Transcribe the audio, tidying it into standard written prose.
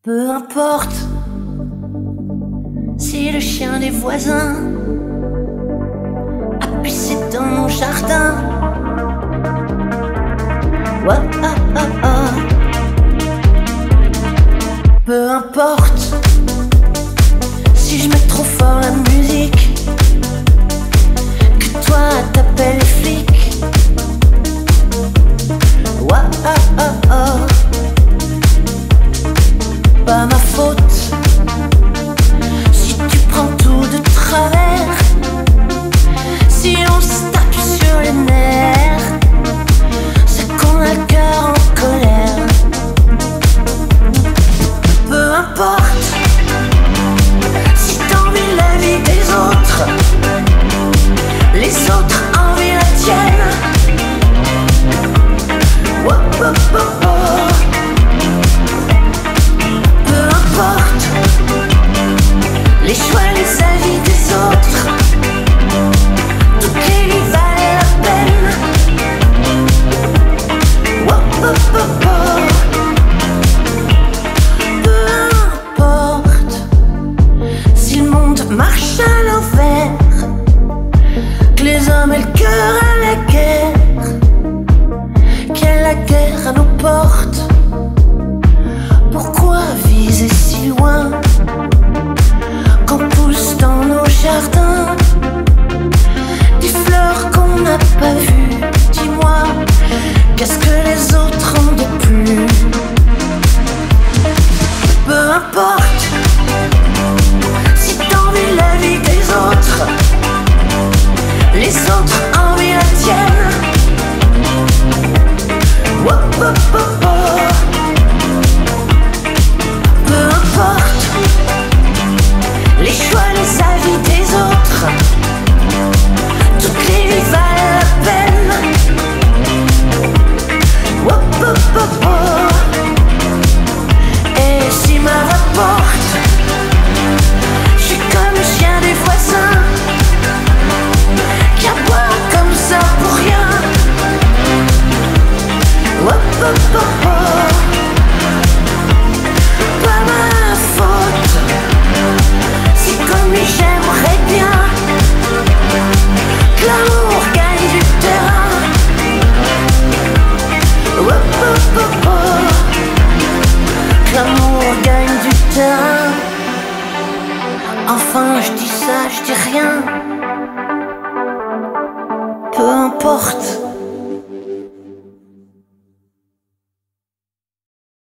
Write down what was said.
Peu importe si le chien des voisins a pissé dans mon jardin. Oh, oh, oh, oh. Peu importe si je mets trop fort la musique, que toi t'appelles les flics. Oh, oh, oh, oh. Pas ma faute si tu prends tout de travers, si on se tape sur les nerfs, c'est qu'on a le cœur en colère. Peu importe si t'envies la vie des autres, les autres envient la tienne. Oh, oh, oh, oh. Les choix, les avis des autres, toutes les vies valent la peine. Oh, oh, oh, oh. Peu importe si le monde marche à l'envers, que les hommes aient le cœur à la guerre, qu'il y ait la guerre à nos portes. Pourquoi viser si loin qu'on pousse dans nos jardins des fleurs qu'on n'a pas vues? Dis-moi, qu'est-ce que les autres ont de plus? Peu importe si t'envies la vie des autres, les autres envient la tienne. Oh, oh, oh, oh. Les choix, les avis des autres, toutes les vies valent la peine. Oh, oh, oh, oh. Et si ma rapporte, je suis comme le chien des voisins qui aboie comme ça pour rien. Oh, oh, oh, oh. Pas ma faute si comme lui j'aimerais bien que l'amour gagne du terrain. Oh, oh, oh, oh. Que l'amour gagne du terrain. Enfin je dis ça, je dis rien.